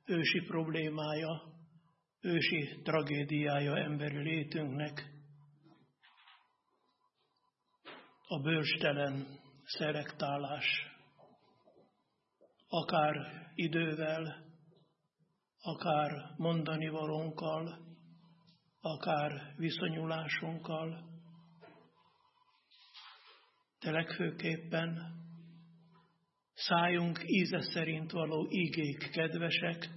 ősi problémája, ősi tragédiája emberi létünknek, a bölcstelen szelektálás, akár idővel, akár mondani valónkkal, akár viszonyulásunkkal, de legfőképpen szájunk íze szerint való ígék kedvesek,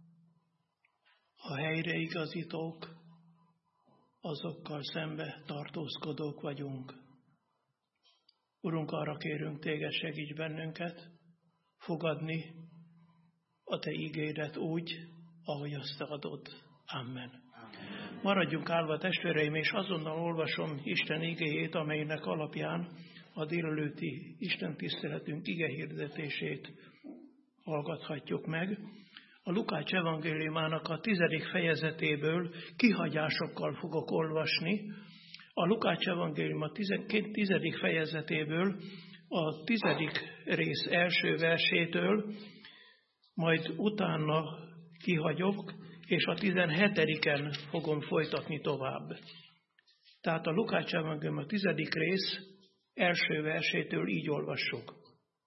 a helyreigazítók, azokkal szembe tartózkodók vagyunk. Urunk, arra kérünk Téged, segíts bennünket fogadni a Te ígédet úgy, ahogy azt adod. Amen. Maradjunk állva, testvéreim, és azonnal olvasom Isten igéjét, amelynek alapján a délelőtti Isten tiszteletünk igehirdetését hallgathatjuk meg. A Lukács evangéliumának a 10. fejezetéből kihagyásokkal fogok olvasni. A Lukács evangélium a 10. fejezetéből a 10. rész első versétől, majd utána kihagyok, és a 17-en fogom folytatni tovább. Tehát a Lukács evangélium a 10. rész első versétől így olvassuk.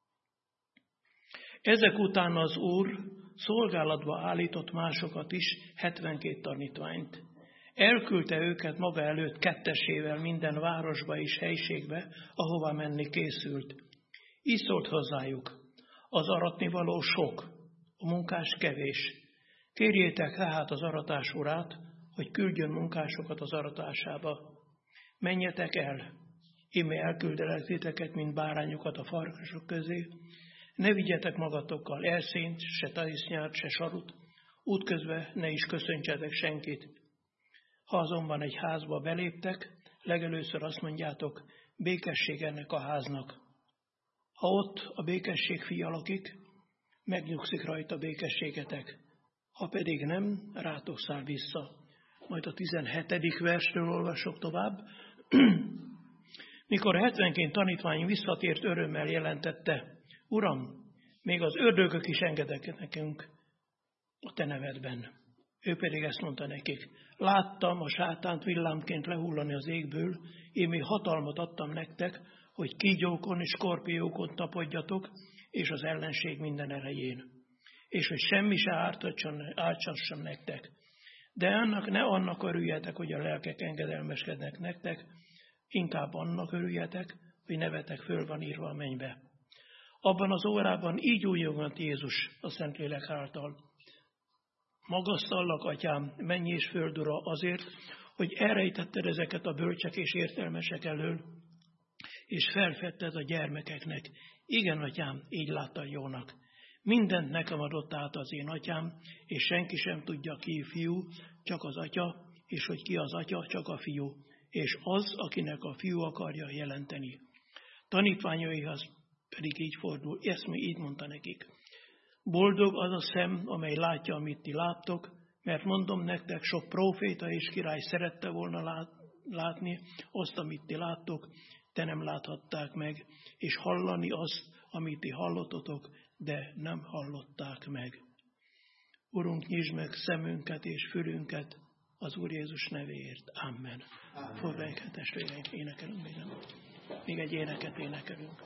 Ezek után az Úr szolgálatba állított másokat is, 72 tanítványt. Elküldte őket maga előtt kettesével minden városba és helységbe, ahova menni készült. Így szólt hozzájuk: az aratnivaló sok, a munkás kevés. Kérjétek tehát az aratás urát, hogy küldjön munkásokat az aratásába. Menjetek el, íme elküldelek titeket, mint bárányokat a farkasok közé. Ne vigyetek magatokkal elszényt, se talisznyát, se sarut, útközben ne is köszöntsetek senkit. Ha azonban egy házba beléptek, legelőször azt mondjátok: békesség ennek a háznak. Ha ott a békesség fia lakik, megnyugszik rajta békességetek. Ha pedig nem, rátok száll vissza. Majd a 17. versről olvasok tovább. Mikor a 72 tanítvány visszatért, örömmel jelentette: Uram, még az ördögök is engedek nekünk a te nevedben. Ő pedig ezt mondta nekik: láttam a sátánt villámként lehullani az égből, én még hatalmat adtam nektek, hogy kígyókon és skorpiókon tapadjatok, és az ellenség minden erején. És hogy semmi se ártasson nektek. De ne annak örüljetek, hogy a lelkek engedelmeskednek nektek, inkább annak örüljetek, hogy nevetek föl van írva a mennybe. Abban az órában így újjongott Jézus a Szentlélek által: magasztallak, Atyám, menj és föld ura, azért, hogy elrejtetted ezeket a bölcsek és értelmesek elől, és felfedted a gyermekeknek. Igen, Atyám, így láttad jónak. Mindent nekem adott át az én Atyám, és senki sem tudja, ki fiú, csak az Atya, és hogy ki az Atya, csak a fiú, és az, akinek a fiú akarja jelenteni. Tanítványaihoz pedig így fordul, ezt még így mondta nekik: boldog az a szem, amely látja, amit ti láttok, mert mondom nektek, sok próféta és király szerette volna látni azt, amit ti láttok, de nem láthatták meg, és hallani azt, amit ti hallottatok, de nem hallották meg. Urunk, nyisd meg szemünket és fülünket az Úr Jézus nevéért. Amen. Foglalják el, testvéreink, énekelünk még nem. Még egy éneket énekelünk.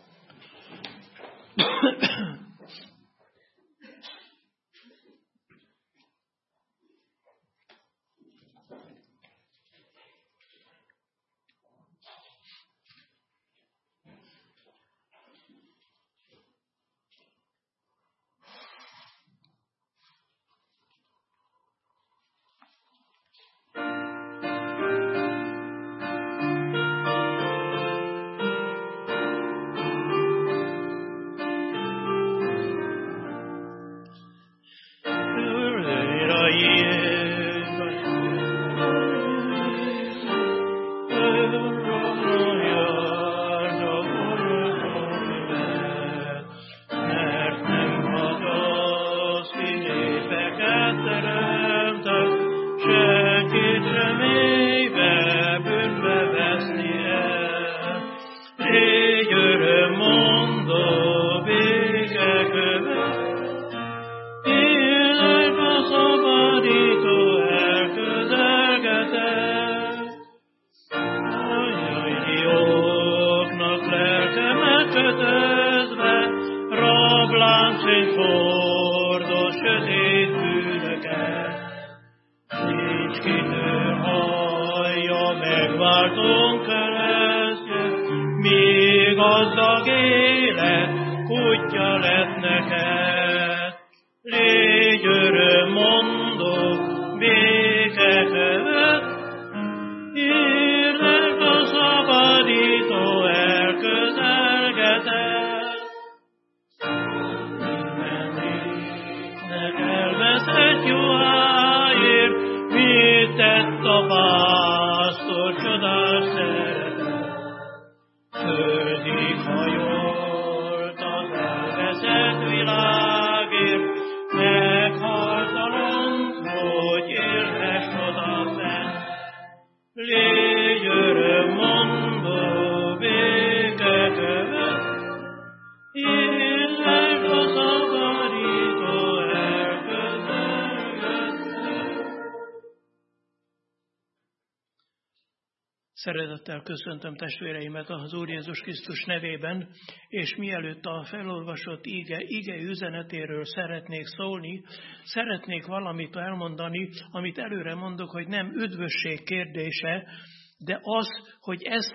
Mondó béke követ, sötét bűnöket. Nincs kitől hallja megváltónk keresztje, míg gazdag élet kutya lett neked. Légy örömmondó, béke követ, érlek a szabadító elközelgetett. Minden népnek elveszett juháért, mit tett a pásztor csodás szeretet. Földig hajolt az elveszett világért, meghalt a lanc, hogy élhess oda fenn. Légy örömmondó, béke követ, élek a szabadító elközelgetett. Szeretettel köszöntöm testvéreimet az Úr Jézus Krisztus nevében, és mielőtt a felolvasott ige üzenetéről szeretnék szólni, szeretnék valamit elmondani, amit előre mondok, hogy nem üdvösség kérdése, de az, hogy ezt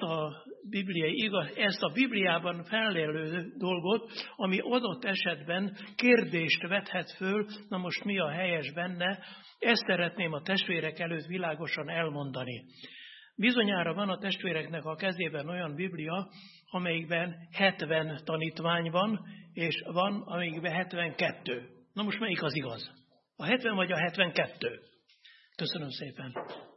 a Bibliában fellelő dolgot, ami adott esetben kérdést vethet föl, na most mi a helyes benne, ezt szeretném a testvérek előtt világosan elmondani. Bizonyára van a testvéreknek a kezében olyan Biblia, amelyikben 70 tanítvány van, és van, amelyikben 72. Na most melyik az igaz? A 70 vagy a 72? Köszönöm szépen.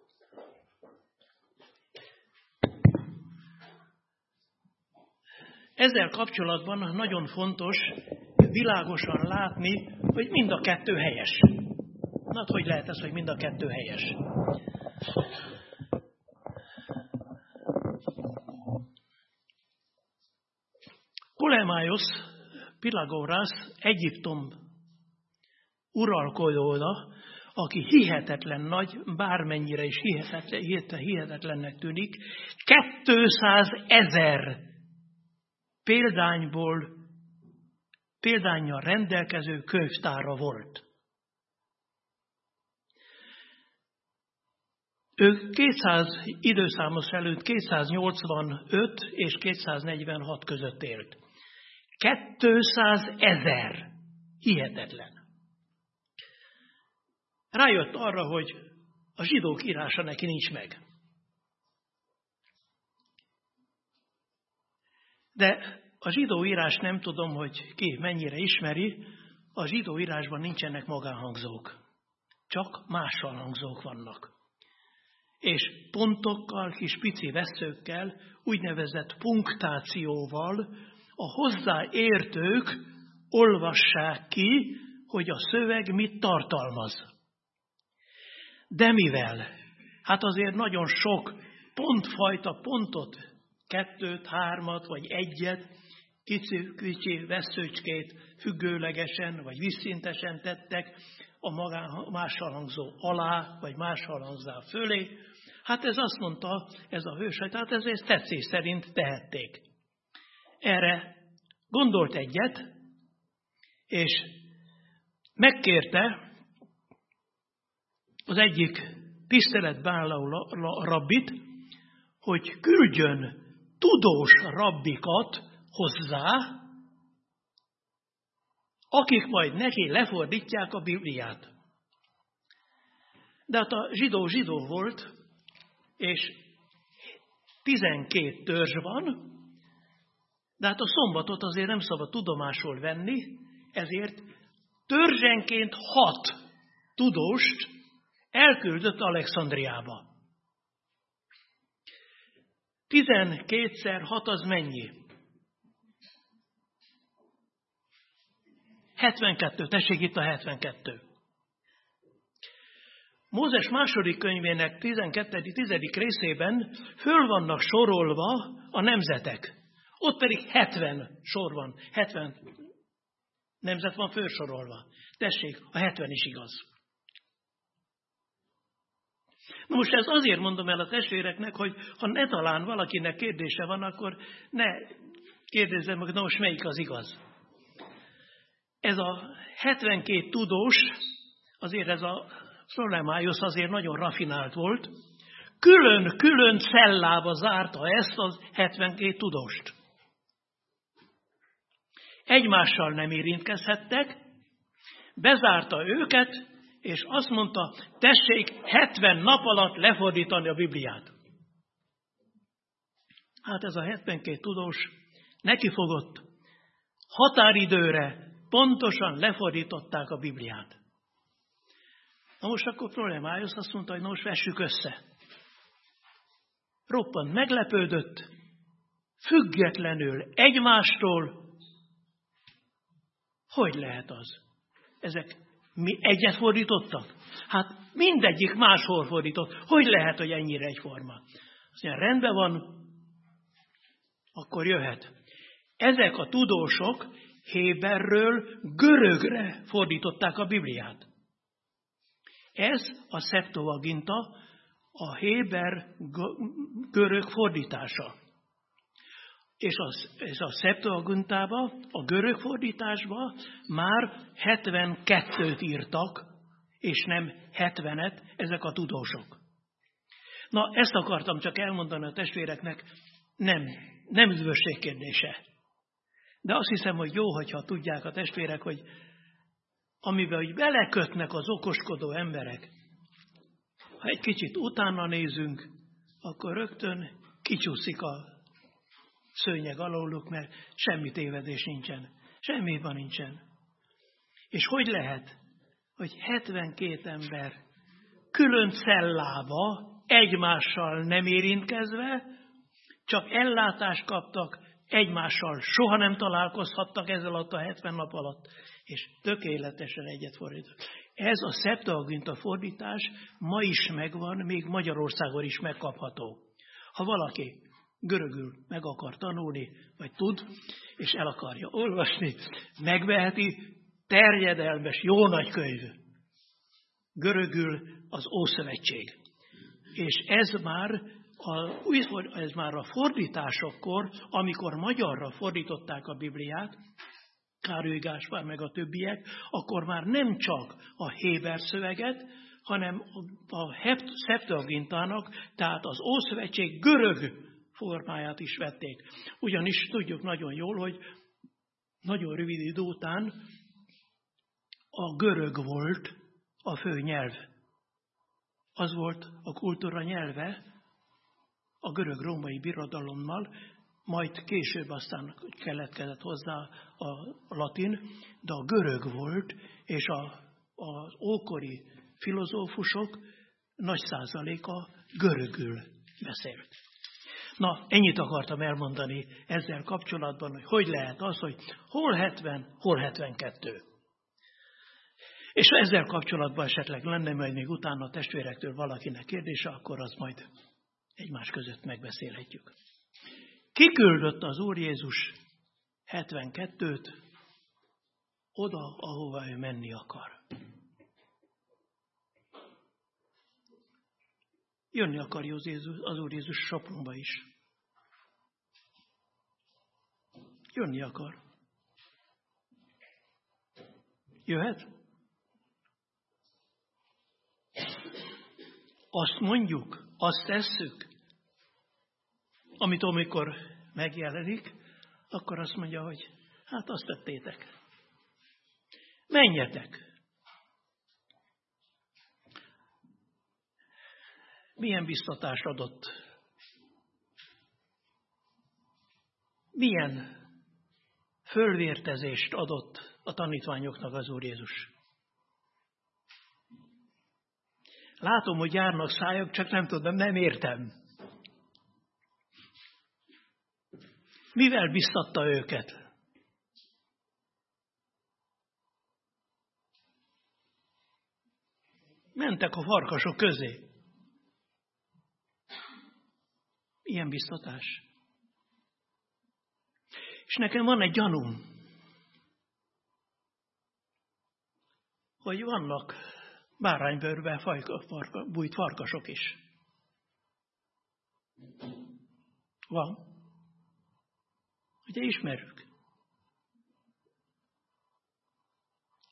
Ezzel kapcsolatban nagyon fontos világosan látni, hogy mind a kettő helyes. Na, hogy lehet ez, hogy mind a kettő helyes? Ptolemaios Philagoras, Egyiptom uralkodója, aki hihetetlen nagy, bármennyire is hihetetlennek tűnik, 200 000 példánnyal rendelkező könyvtára volt. Ő 200 időszámos előtt 285 és 246 között élt. 200 000. Hihetetlen. Rájött arra, hogy a zsidók írása neki nincs meg. De a zsidó írás nem tudom, hogy ki mennyire ismeri, a zsidó írásban nincsenek magánhangzók. Csak máshangzók vannak. És pontokkal, kis pici vesszőkkel, úgynevezett punktációval a hozzáértők olvassák ki, hogy a szöveg mit tartalmaz. De mivel? Hát azért nagyon sok pontfajta pontot, 2, 3 vagy 1, kicsi vesszőcskét függőlegesen vagy vízszintesen tettek a máshangzó alá, vagy máshangzó fölé. Hát ez azt mondta, ez a hős, tehát ez tetszés szerint tehették. Erre gondolt egyet, és megkérte az egyik tiszteletbálló rabbit, hogy küldjön tudós rabbikat hozzá, akik majd neki lefordítják a Bibliát. De hát a zsidó volt, és 12 törzs van, de hát a szombatot azért nem szabad tudomásul venni, ezért törzsenként 6 tudóst elküldött Alexandriába. 12x6 az mennyi? 72, tessék itt a 72. Mózes második könyvének 12.-10. részében föl vannak sorolva a nemzetek. Ott pedig 70 sor van, 70 nemzet van fölsorolva. Tessék, a 70 is igaz. Na most ezt azért mondom el a testvéreknek, hogy ha ne talán valakinek kérdése van, akkor ne kérdezzem meg, na most melyik az igaz. ez a 72 tudós, azért ez a Ptolemaiosz azért nagyon rafinált volt, külön-külön cellába zárta ezt az 72 tudóst. Egymással nem érintkezhettek, bezárta őket, és azt mondta, tessék 70 nap alatt lefordítani a Bibliát. Hát ez a 72 tudós nekifogott, határidőre pontosan lefordították a Bibliát. Na most akkor Ptolemaiosz azt mondta, hogy most vessük össze. Roppant meglepődött, függetlenül egymástól. Hogy lehet az? Ezek mi egyet fordítottak? Hát mindegyik máshol fordított. Hogy lehet, hogy ennyire egyforma? Azt mondja, rendben van, akkor jöhet. Ezek a tudósok héberről görögre fordították a Bibliát. Ez a Septuaginta, a héber görög fordítása. És a Septuagintába, a görög fordításba már 72-t írtak, és nem 70-et ezek a tudósok. Na, ezt akartam csak elmondani a testvéreknek, nem üdvösség kérdése. De azt hiszem, hogy jó, hogyha tudják a testvérek, hogy amiben hogy belekötnek az okoskodó emberek, ha egy kicsit utána nézünk, akkor rögtön kicsúszik a szőnyeg alóluk, mert semmi tévedés nincsen. Semmi hiba nincsen. És hogy lehet, hogy 72 ember külön cellába, egymással nem érintkezve, csak ellátást kaptak, egymással soha nem találkozhattak ezzel alatt a 70 nap alatt, és tökéletesen egyet fordított. Ez a Septuaginta fordítás ma is megvan, még Magyarországon is megkapható. Ha valaki görögül meg akar tanulni, vagy tud, és el akarja olvasni, megveheti, terjedelmes, jó nagy könyv. Görögül az Ószövetség. És ez már a fordításokkor, amikor magyarra fordították a Bibliát, Károly Gáspár meg a többiek, akkor már nem csak a héber szöveget, hanem a Septuagintának, tehát az Ószövetség görög formáját is vették. Ugyanis tudjuk nagyon jól, hogy nagyon rövid idő után a görög volt a fő nyelv. Az volt a kultúra nyelve a görög-római birodalommal, majd később aztán keletkezett hozzá a latin, de a görög volt, és az ókori filozófusok nagy százaléka görögül beszélt. Na, ennyit akartam elmondani ezzel kapcsolatban, hogy lehet az, hogy hol 70, hol 72. És ha ezzel kapcsolatban esetleg lenne majd még utána a testvérektől valakinek kérdése, akkor az majd egymás között megbeszélhetjük. Kiküldött az Úr Jézus 72-t oda, ahova ő menni akar. Jönni akarja az Úr Jézus Sopronba is. Jönni akar. Jöhet? Azt mondjuk, azt tesszük, amit amikor megjelenik, akkor azt mondja, hogy hát azt tettétek. Menjetek. Milyen biztatást adott? Milyen fölvértezést adott a tanítványoknak az Úr Jézus? Látom, hogy járnak szájak, csak nem tudom, nem értem. Mivel biztatta őket? Mentek a farkasok közé. Ilyen biztatás. És nekem van egy gyanúm, hogy vannak báránybőrbe bújt farkasok is. Van. Ugye ismerjük.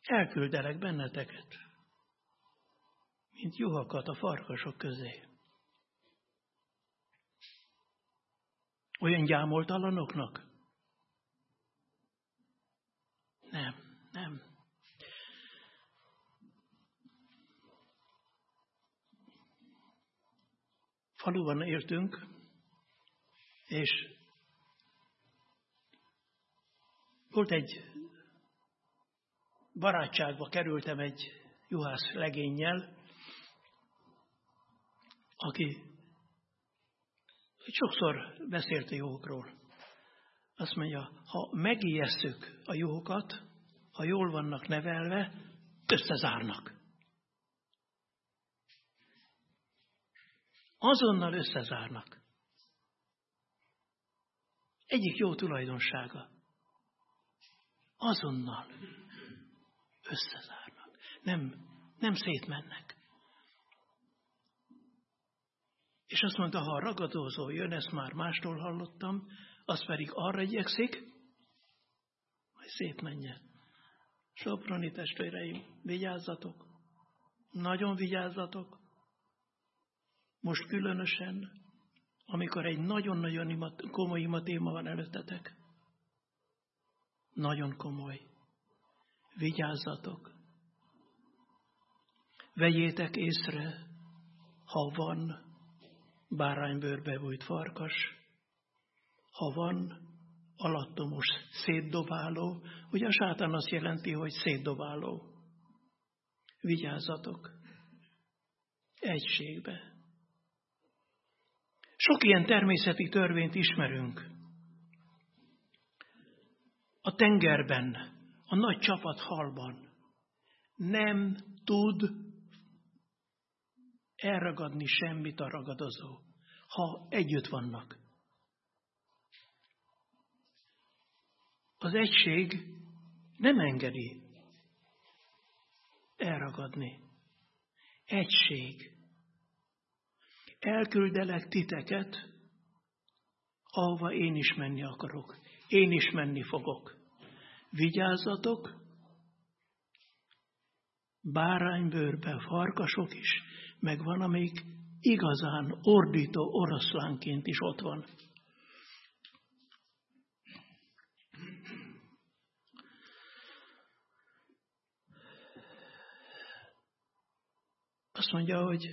elküldelek benneteket, mint juhakat a farkasok közé. Olyan gyámoltalanoknak? Nem. Faluban éltünk, és volt egy barátságba kerültem egy juhász legénnyel, aki sokszor beszélt a juhokról. Azt mondja, ha megijesszük a juhokat, ha jól vannak nevelve, összezárnak. Azonnal összezárnak. Egyik jó tulajdonsága. Azonnal összezárnak. Nem szétmennek. És azt mondta, ha a ragadozó jön, ezt már mástól hallottam, az pedig arra igyekszik, hogy szétmenjen. Soproni testvéreim, vigyázzatok. Nagyon vigyázzatok. Most különösen, amikor egy nagyon-nagyon komoly imatéma van előttetek. Nagyon komoly. Vigyázzatok. Vegyétek észre, ha van báránybőrbe bújt farkas, ha van alattomos szétdobáló, ugye a sátán azt jelenti, hogy szétdobáló. Vigyázzatok. Egységbe. Sok ilyen természeti törvényt ismerünk. A tengerben, a nagy csapathalban nem tud elragadni semmit a ragadozó, ha együtt vannak. Az egység nem engedi elragadni. Egység. Elküldelek titeket, ahova én is menni akarok. Én is menni fogok. Vigyázzatok, báránybőrbe farkasok is, meg van, amelyik igazán ordító oroszlánként is ott van. Azt mondja, hogy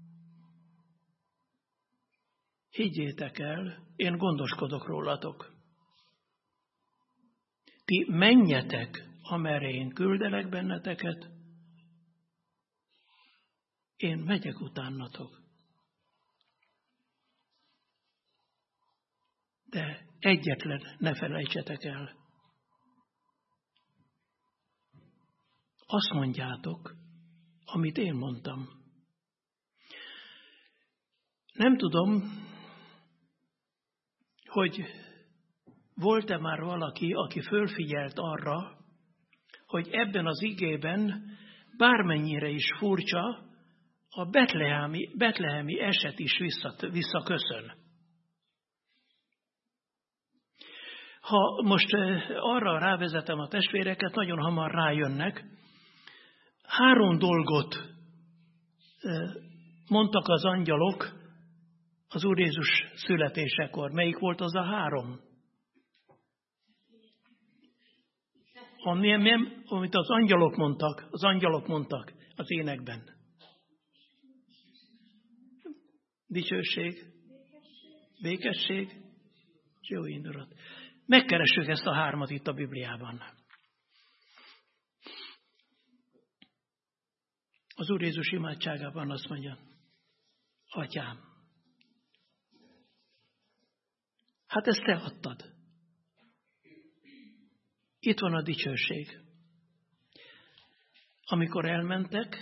higgyétek el, én gondoskodok rólatok. Ti menjetek, amerre én küldelek benneteket, én megyek utánatok. De egyetlen ne felejtsetek el. Azt mondjátok, amit én mondtam. Nem tudom, hogy volt-e már valaki, aki fölfigyelt arra, hogy ebben az igében bármennyire is furcsa, a betlehemi eset is visszaköszön. Ha most arra rávezetem a testvéreket, nagyon hamar rájönnek. 3 dolgot mondtak az angyalok az Úr Jézus születésekor. Melyik volt az a 3? Amit az angyalok mondtak az énekben. Dicsőség, békesség, és jó indulat. Megkeressük ezt a 3 itt a Bibliában. Az Úr Jézus imádságában azt mondja, Atyám, hát ezt te adtad. Itt van a dicsőség. Amikor elmentek,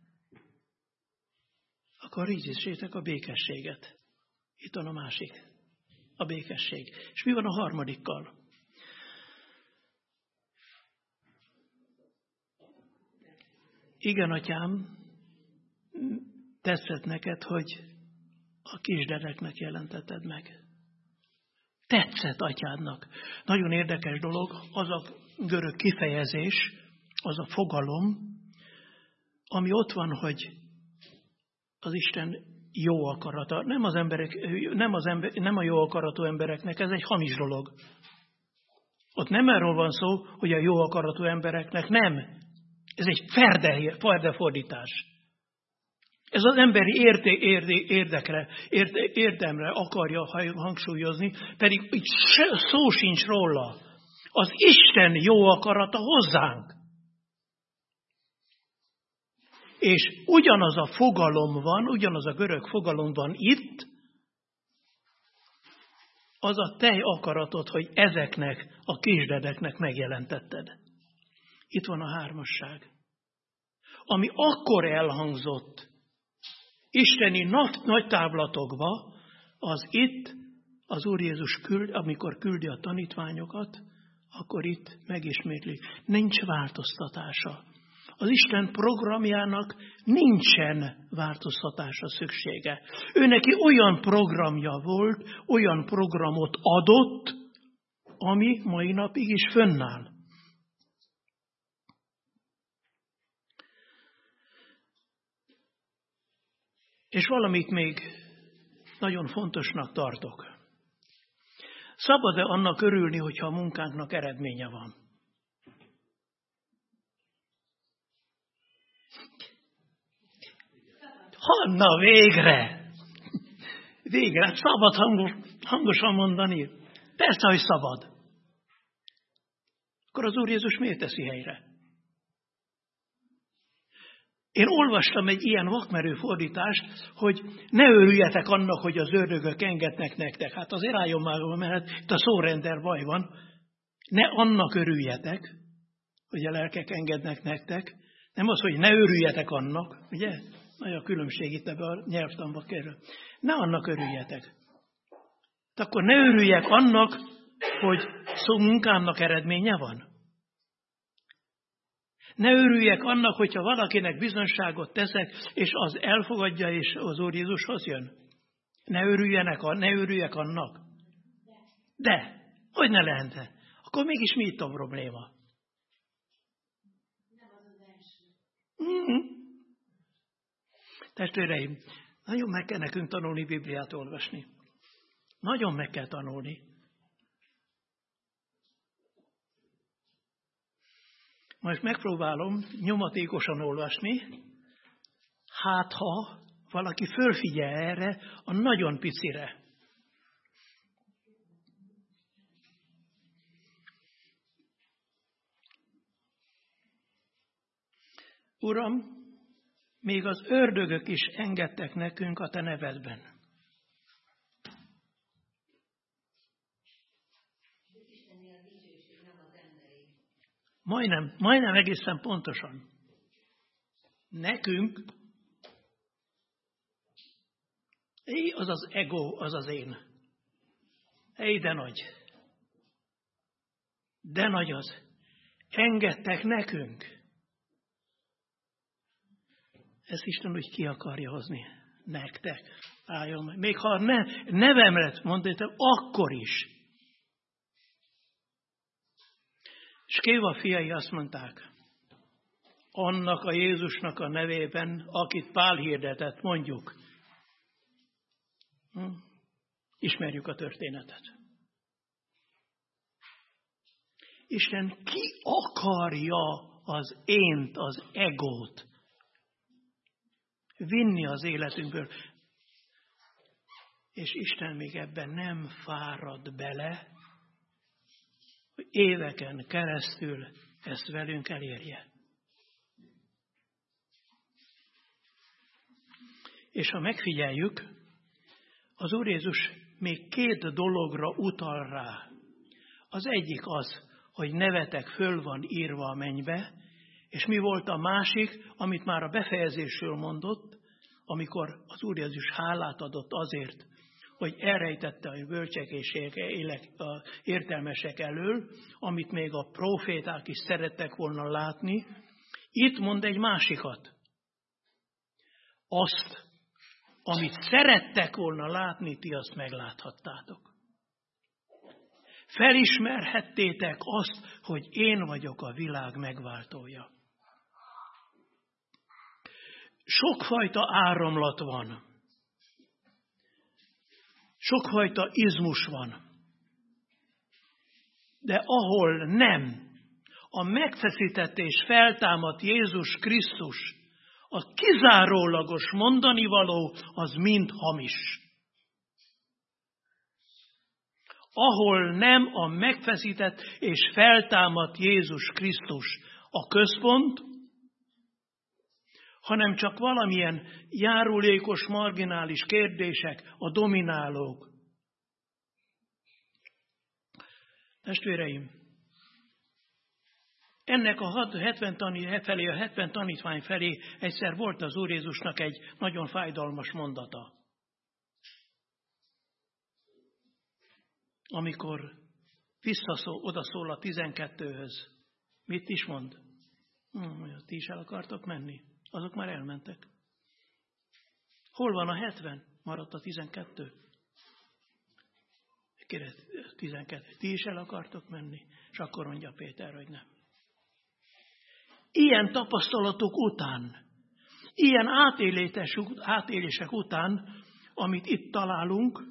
akkor ígyessétek a békességet. Itt van a másik, a békesség. És mi van a harmadikkal? Igen, Atyám, tetszett neked, hogy a kisdereknek jelentetted meg. Tetszett Atyádnak. Nagyon érdekes dolog, az a görög kifejezés, az a fogalom, ami ott van, hogy az Isten jó akarata. Nem a jó akaratú embereknek, ez egy hamis dolog. Ott nem erről van szó, hogy a jó akaratú embereknek nem. Ez egy ferdefordítás. Ez az emberi érdemre akarja hangsúlyozni, pedig itt szó sincs róla. Az Isten jó akarata hozzánk. És ugyanaz a fogalom van, ugyanaz a görög fogalom van itt, az a te akaratod, hogy ezeknek a kisdedeknek megjelentetted. Itt van a hármasság. Ami akkor elhangzott isteni nagy távlatokba, az itt az Úr Jézus amikor küldi a tanítványokat, akkor itt megismétli. Nincs változtatása. Az Isten programjának nincsen változtatásra szüksége. Ő neki olyan programja volt, olyan programot adott, ami mai napig is fönnáll. És valamit még nagyon fontosnak tartok. Szabad-e annak örülni, hogyha a munkánknak eredménye van? Na végre! Végre! Szabad hangosan mondani. Persze, hogy szabad. Akkor az Úr Jézus miért teszi helyre? Én olvastam egy ilyen vakmerő fordítást, hogy ne örüljetek annak, hogy az ördögök engednek nektek. Hát azért álljon már, mert itt a szórender baj van. Ne annak örüljetek, hogy a lelkek engednek nektek. Nem az, hogy ne örüljetek annak, ugye? Nagy a különbség itt ebben a nyelvtanba kerül. Ne annak örüljetek. De akkor ne örüljek annak, hogy munkámnak eredménye van. Ne örüljek annak, hogyha valakinek bizonságot teszek, és az elfogadja, és az Úr Jézushoz jön. Ne örüljek annak. De, hogy ne lehetne? Akkor mégis mi itt a probléma? Testvéreim, nagyon meg kell nekünk tanulni Bibliát olvasni. Nagyon meg kell tanulni. Most megpróbálom nyomatékosan olvasni, hát ha valaki fölfigyel erre a nagyon picire. Uram, még az ördögök is engedtek nekünk a te nevedben. Majdnem egészen pontosan. Nekünk, az az ego, az az én. De nagy. De nagy az. Engedtek nekünk. Ezt Isten úgy ki akarja hozni. Nektek. Álljon meg. Még ha nevemre mondtam, akkor is. És Kéva fiai azt mondták, annak a Jézusnak a nevében, akit Pál hirdetett, mondjuk. Ismerjük a történetet. Isten ki akarja az ént, az egót vinni az életünkből. És Isten még ebben nem fárad bele, hogy éveken keresztül ezt velünk elérje. És ha megfigyeljük, az Úr Jézus még két dologra utal rá. Az egyik az, hogy nevetek föl van írva a mennybe, és mi volt a másik, amit már a befejezésről mondott, amikor az Úr Jézus hálát adott azért, hogy elrejtette a bölcsek és értelmesek elől, amit még a próféták is szerettek volna látni. Itt mond egy másikat. Azt, amit szerettek volna látni, ti azt megláthattátok. felismerhettétek azt, hogy én vagyok a világ megváltója. Sokfajta áramlat van. Sokfajta izmus van. De ahol nem a megfeszített és feltámadt Jézus Krisztus, a kizárólagos mondanivaló, az mind hamis. Ahol nem a megfeszített és feltámadt Jézus Krisztus a központ, hanem csak valamilyen járulékos, marginális kérdések a dominálók. Testvéreim, ennek a 70 tanítvány felé egyszer volt az Úr Jézusnak egy nagyon fájdalmas mondata. Amikor odaszól a 12-höz, mit is mond? Ti is el akartok menni? Azok már elmentek. Hol van a 70? Maradt a 12. Kérdez, 12. Ti is el akartok menni? És akkor mondja Péter, hogy nem. Ilyen tapasztalatok után, ilyen átélések után, amit itt találunk,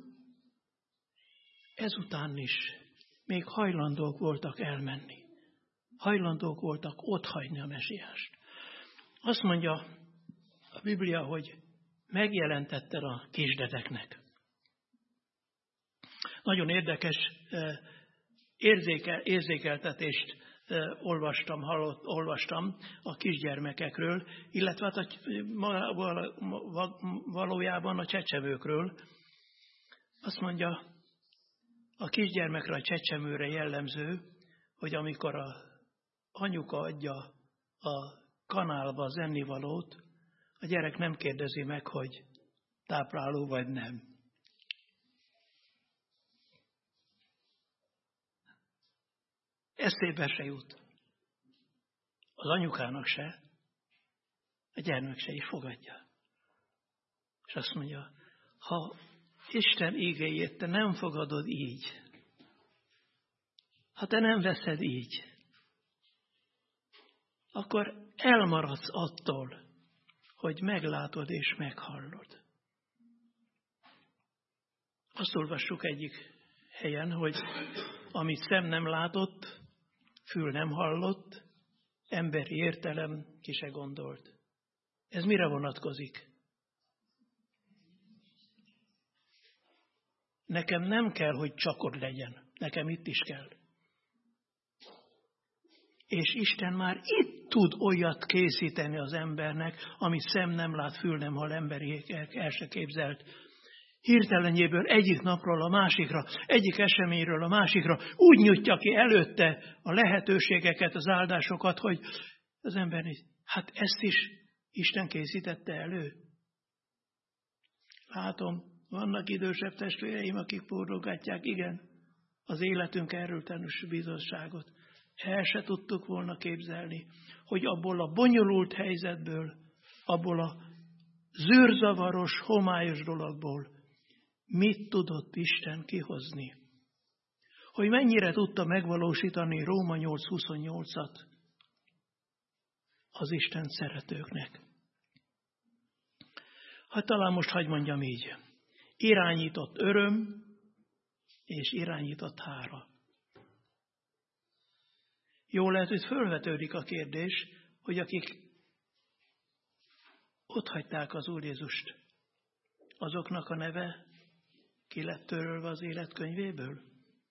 ezután is még hajlandók voltak elmenni. Hajlandók voltak otthagyni a Mesiást. Azt mondja a Biblia, hogy megjelentette a kisdedeknek. Nagyon érdekes érzékeltetést olvastam a kisgyermekekről, illetve hát valójában a csecsemőkről. Azt mondja, a kisgyermekre, a csecsemőre jellemző, hogy amikor a anyuka adja a kanálba az ennivalót, a gyerek nem kérdezi meg, hogy tápláló vagy nem. Eszébe se jut. Az anyukának se, a gyermek se is fogadja. És azt mondja, ha Isten ígéjét te nem fogadod így, ha te nem veszed így, akkor elmaradsz attól, hogy meglátod és meghallod. Azt olvassuk egyik helyen, hogy amit szem nem látott, fül nem hallott, emberi értelem ki se gondolt. Ez mire vonatkozik? Nekem nem kell, hogy csak ott legyen. Nekem itt is kell. És Isten már itt tud olyat készíteni az embernek, amit szem nem lát, fül nem hall, emberi el se képzelt. Hirtelenjéből egyik napról a másikra, egyik eseményről a másikra úgy nyújtja ki előtte a lehetőségeket, az áldásokat, hogy az ember hát ezt is Isten készítette elő. Látom, vannak idősebb testvéreim, akik forrogatják, igen, az életünk erről tanús bizonyságot. El se tudtuk volna képzelni, hogy abból a bonyolult helyzetből, abból a zűrzavaros, homályos dologból mit tudott Isten kihozni. Hogy mennyire tudta megvalósítani Róma 8:28-at az Isten szeretőknek. Hát talán most hadd mondjam így. Irányított öröm és irányított hára. Jól lehet, hogy fölvetődik a kérdés, hogy akik otthagyták az Úr Jézust, azoknak a neve ki lett törölve az életkönyvéből?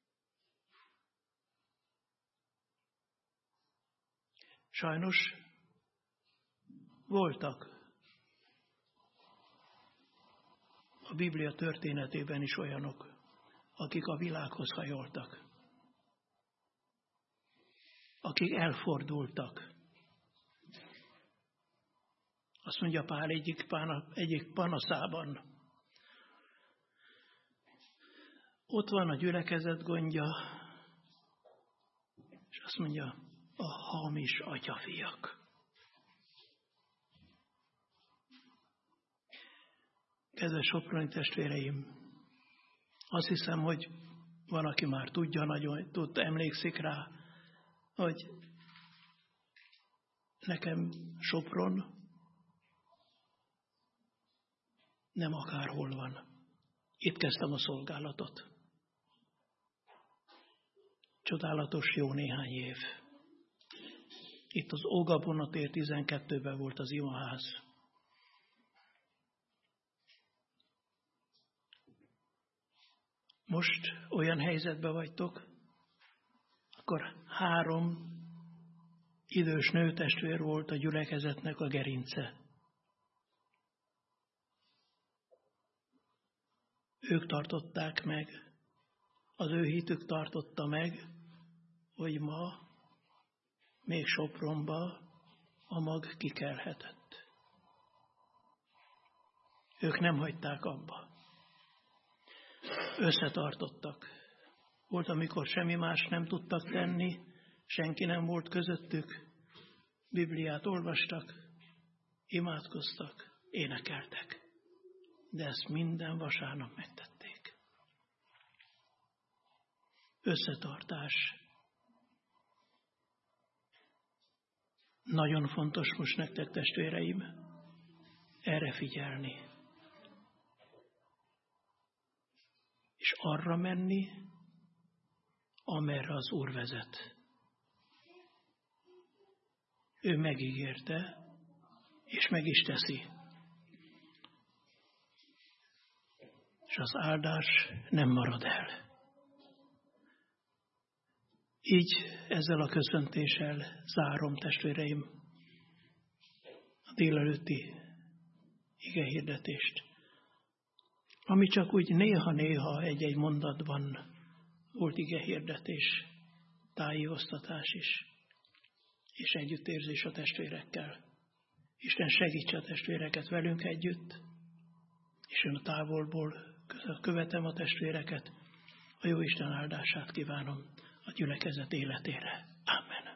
Sajnos voltak a Biblia történetében is olyanok, akik a világhoz hajoltak, akik elfordultak. Azt mondja Pál egyik panaszában. Ott van a gyülekezet gondja, és azt mondja, a hamis atyafiak. Kedves soproni testvéreim, azt hiszem, hogy Van, aki már emlékszik rá, hogy nekem Sopron nem akárhol van. Itt kezdtem a szolgálatot. Csodálatos jó néhány év. Itt az Ógabona tér 12-ben volt az imaház. Most olyan helyzetben vagytok, akkor 3 idős nőtestvér volt a gyülekezetnek a gerince. Ők tartották meg, az ő hitük tartotta meg, hogy ma még Sopronba a mag kikelhetett. Ők nem hagyták abba. Összetartottak. Volt, amikor semmi más nem tudtak tenni, senki nem volt közöttük, Bibliát olvastak, imádkoztak, énekeltek. De ezt minden vasárnap megtették. Összetartás. Nagyon fontos most nektek, testvéreim, erre figyelni. És arra menni, amerre az Úr vezet. Ő megígérte, és meg is teszi. És az áldás nem marad el. Így ezzel a köszöntéssel zárom, testvéreim, a délelőtti igehirdetést, ami csak úgy néha-néha egy-egy mondatban volt igehirdetés, tájékoztatás is, és együttérzés a testvérekkel. Isten segítse a testvéreket velünk együtt, és én a távolból követem a testvéreket, a Jóisten áldását kívánom a gyülekezet életére. Amen.